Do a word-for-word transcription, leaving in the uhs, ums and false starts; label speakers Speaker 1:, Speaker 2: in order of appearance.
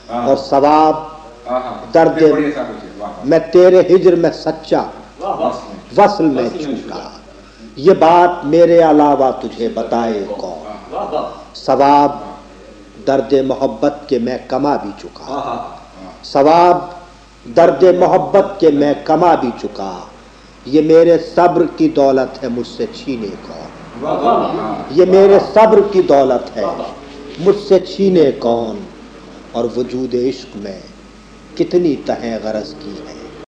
Speaker 1: और सवाब दर्द मैं तेरे हिज्र में सच्चा वस्ल में झूठा, ये बात मेरे अलावा तुझे बताए कौन। सवाब दर्द मोहब्बत के मैं कमा भी चुका, सवाब दर्द मोहब्बत के मैं कमा भी चुका, ये मेरे सब्र की दौलत है मुझसे छीने कौन। ये मेरे सब्र की दौलत है मुझसे छीने कौन। और वजूद इश्क में कितनी तहें गरज की है